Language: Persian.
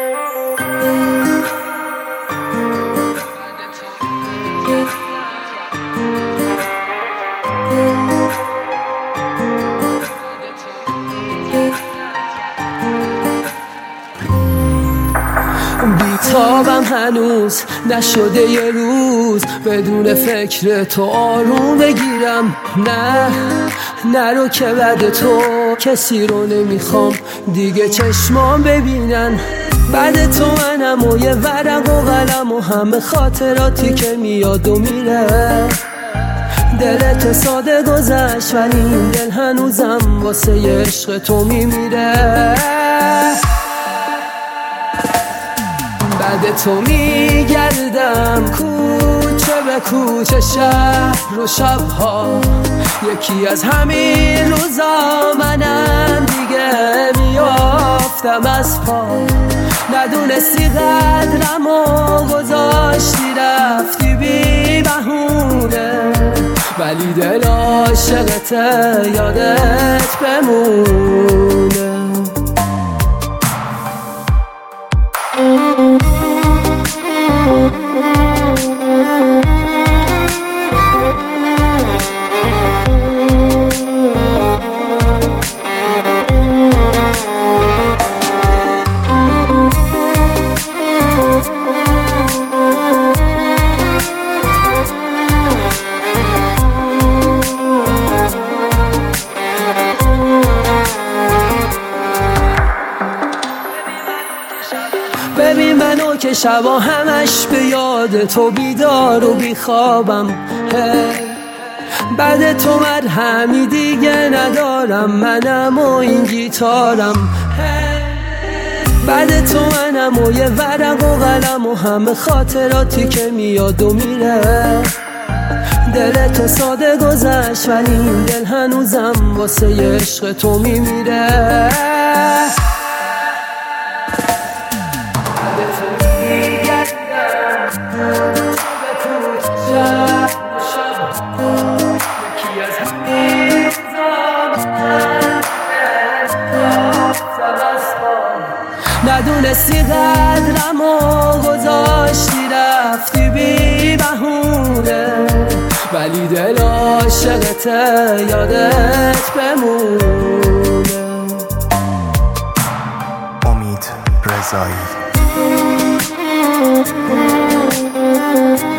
بیتابم هنوز نشده یه روز بدون فکر تو آروم بگیرم. نرو که بعد تو کسی رو نمیخوام دیگه چشمام ببینن. بعد تو منم و یه ورق و قلم و همه خاطراتی که میاد و میره. دلت ساده گذشت ولی این دل هنوزم واسه ی عشق تو میمیره. بعد تو میگردم کوچه به کوچه، شهر و شبها، یکی از همین روزا منم دیگه میافتم از پا. ندونستی قدرم و گذاشتی رفتی بی بهونه، ولی دل عاشقت یادت بمونه. ببین منو که شبا همش به یاد تو بیدار و بیخوابم. بعد تو مرهمی دیگه ندارم، منم و این گیتارم. بعد تو منم و یه ورق و قلم و همه خاطراتی که میاد و میره. دل تو ساده گذشت ولی این دل هنوزم واسه ی عشق تو میمیره. ندونستی قدرم و گذاشتی رفتی بی بهونه، ولی دل عاشقت یادت بمونه. امید رضایی.